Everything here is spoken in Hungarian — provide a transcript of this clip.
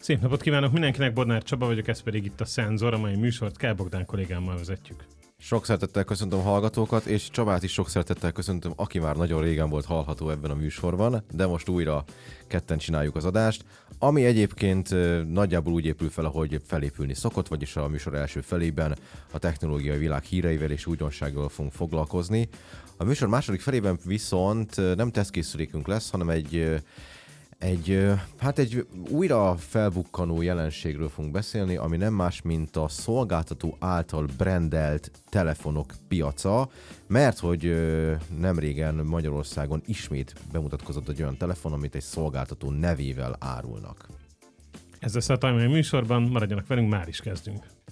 Szép napot kívánok mindenkinek, Bodnár Csaba vagyok, ez pedig itt a Szenzor, a mai műsort Kál Bogdán kollégámmal vezetjük. Sok szeretettel köszöntöm a hallgatókat, és Csabát is sok szeretettel köszöntöm, aki már nagyon régen volt hallható ebben a műsorban, de most újra ketten csináljuk az adást, ami egyébként nagyjából úgy épül fel, ahogy felépülni szokott, vagyis a műsor első felében a technológiai világ híreivel és újdonsággal fogunk foglalkozni. A műsor második felében viszont nem tesztkészülékünk lesz, hanem egy újra felbukkanó jelenségről fogunk beszélni, ami nem más, mint a szolgáltató által brandelt telefonok piaca, mert hogy nemrégen Magyarországon ismét bemutatkozott egy olyan telefon, amit egy szolgáltató nevével árulnak. Ez lesz a mai műsorban, maradjanak velünk, már is kezdünk.